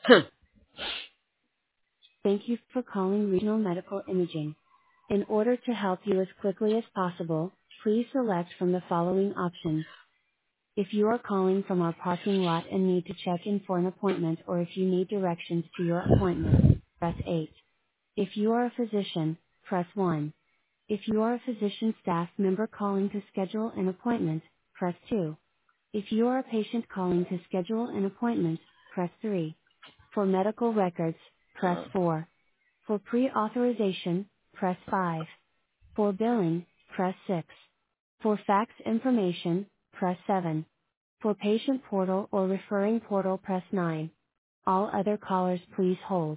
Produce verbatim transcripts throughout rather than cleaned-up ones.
Thank you for calling Regional Medical Imaging. In order to help you as quickly as possible, please select from the following options. If you are calling from our parking lot and need to check in for an appointment, or if you need directions to your appointment, press eight. If you are a physician, press one. If you are a physician staff member calling to schedule an appointment, press two. If you are a patient calling to schedule an appointment, press three. For medical records, press four. For pre-authorization, press five. For billing, press six. For fax information, press seven. For patient portal or referring portal, press nine. All other callers, please hold.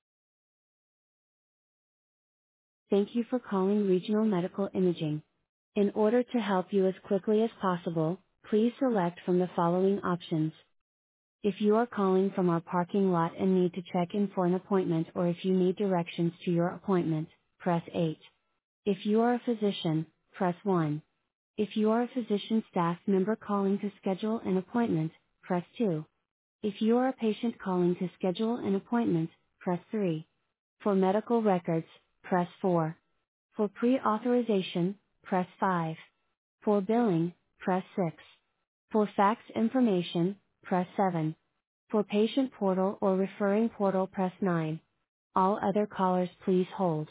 Thank you for calling Regional Medical Imaging. In order to help you as quickly as possible, please select from the following options. If you are calling from our parking lot and need to check in for an appointment, or if you need directions to your appointment, press eight. If you are a physician, press one. If you are a physician staff member calling to schedule an appointment, press two. If you are a patient calling to schedule an appointment, press three. For medical records, press four. For pre-authorization, press five. For billing, press six. For fax information, press seven. For patient portal or referring portal, press nine. All other callers, please hold.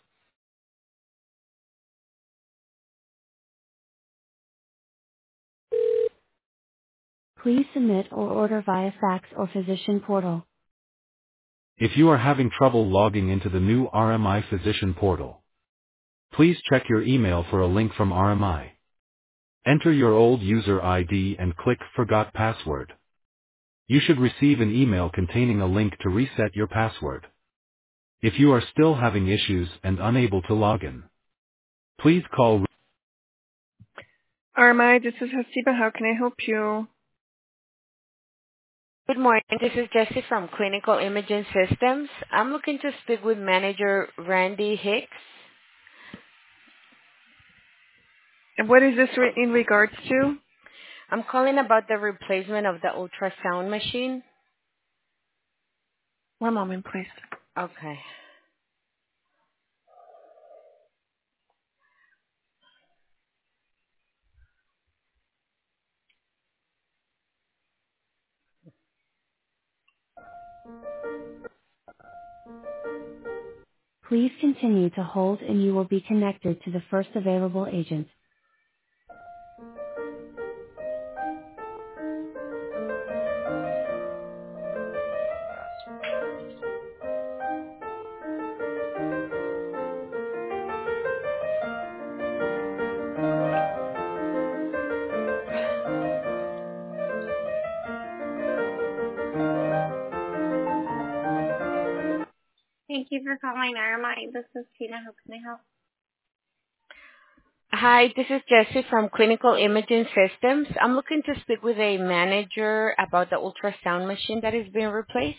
Please submit or order via fax or physician portal. If you are having trouble logging into the new R M I Physician Portal, please check your email for a link from R M I. Enter your old user I D and click Forgot Password. You should receive an email containing a link to reset your password. If you are still having issues and unable to log in, please call. R M I, this is Hasiba. How can I help you? Good morning. This is Jessie from Clinical Imaging Systems. I'm looking to speak with manager Randy Hicks. And what is this re- in regards to? I'm calling about the replacement of the ultrasound machine. One moment, please. Okay. Please continue to hold and you will be connected to the first available agent. Thank you for calling R M I. This is Tina. How can I help? Hi, this is Jessie from Clinical Imaging Systems. I'm looking to speak with a manager about the ultrasound machine that is being replaced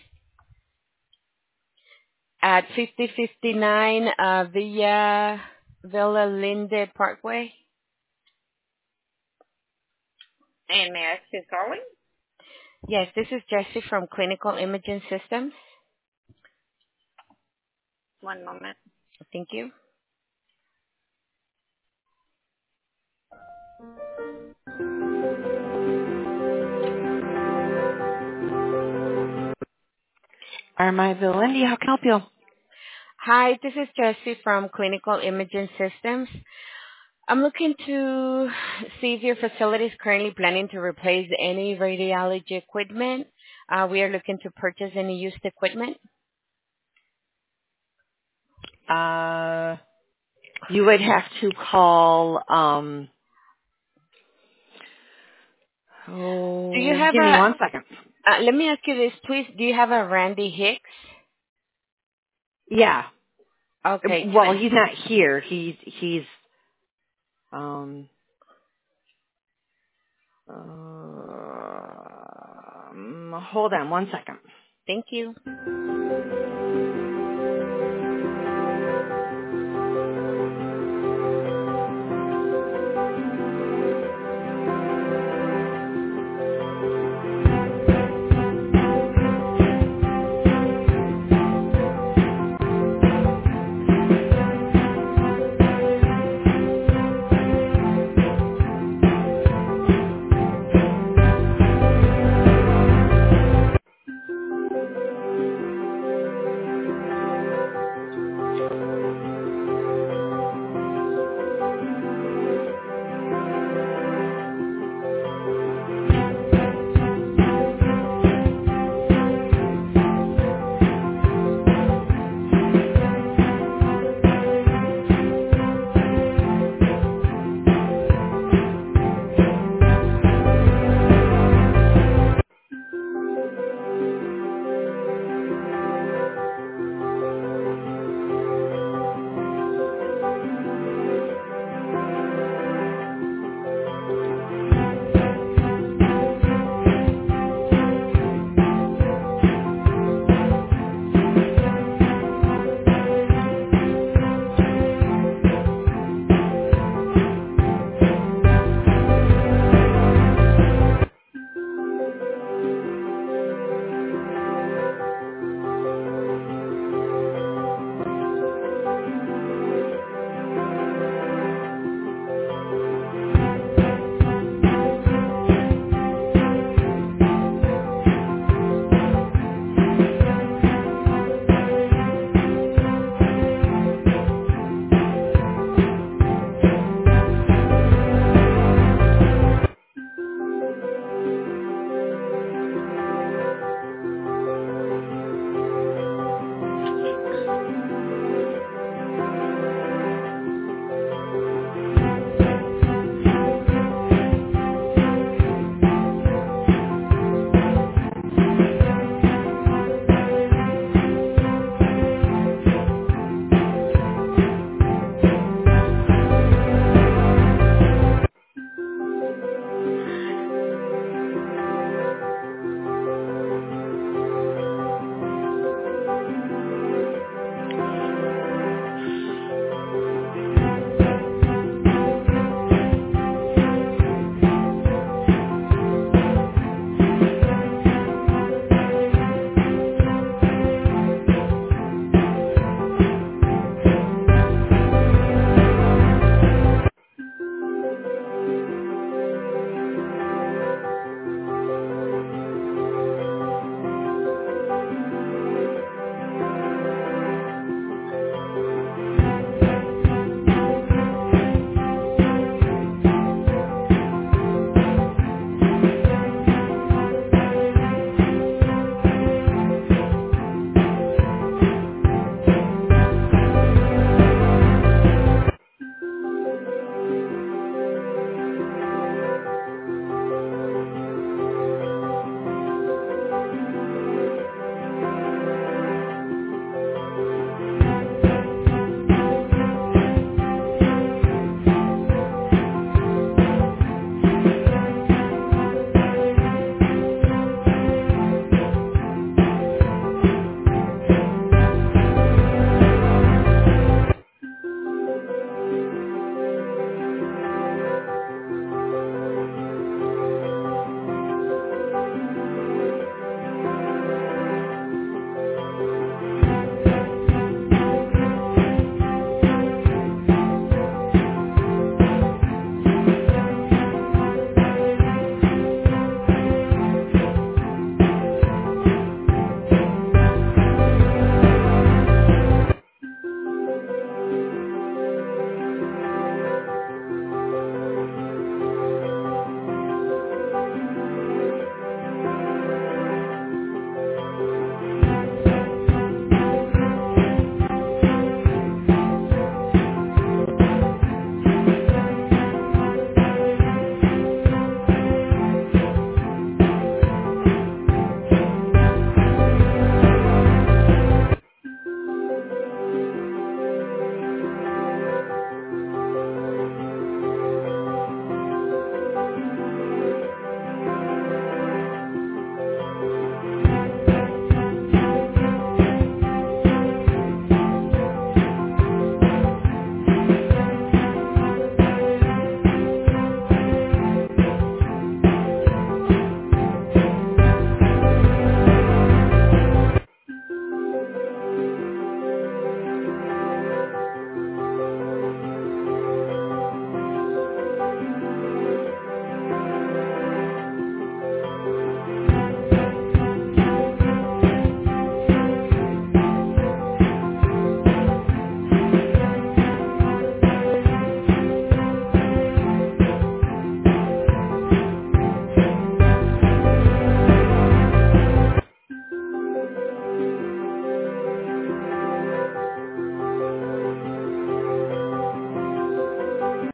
at fifty fifty-nine uh, Villa Villa Linde Parkway. And may I ask who's calling? Yes, this is Jessie from Clinical Imaging Systems. One moment. Thank you. R M I Lindy, how can I help you? Hi, this is Jessie from Clinical Imaging Systems. I'm looking to see if your facility is currently planning to replace any radiology equipment. Uh, we are looking to purchase any used equipment. Uh, you would have to call, um, Do you oh, have give me a, one second. uh, let me ask you this, please. Do you have a Randy Hicks? Yeah. Okay, can Well, I, he's not here. He's, he's, um, um, hold on one second. thank you.